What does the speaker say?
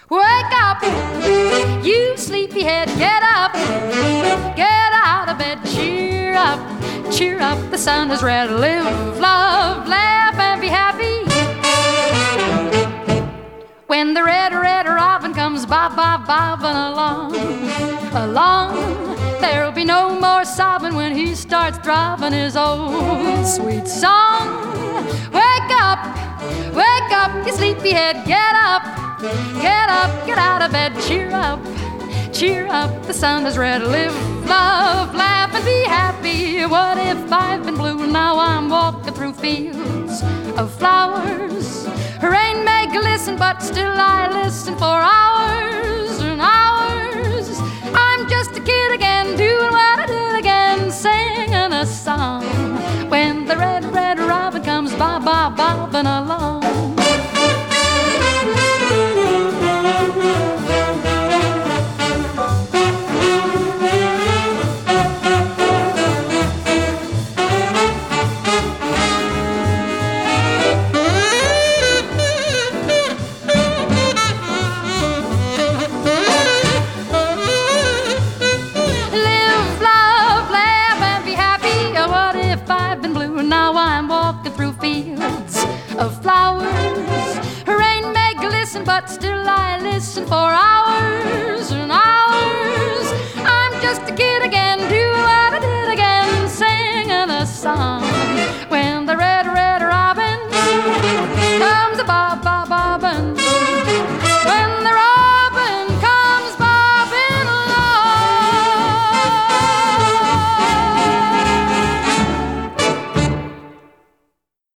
Wake up, you sleepyhead, get up. Get out of bed, cheer up. Cheer up, the sun is red. Live, love, laugh, and be happy. When the red, red robin comes bobbing along, there'll be no more sobbing when he starts throbbing his old sweet song. Wake up, you sleepyhead, get up. Get up, get out of bed, cheer up. Cheer up, the sun is red. Live, love, laugh, and be happy. What if I've been blue? Now I'm walking through fields of flowers. Rain may glisten, but still I listen for hours and hours. I'm just a kid again, doing what I did again, singing a song. When the red, red robin comes bobbing along. Now I'm walking through fields of flowers. Rain may glisten, but still I listen for hours and hours. I'm just a kid again, doing what I did again, singing a song.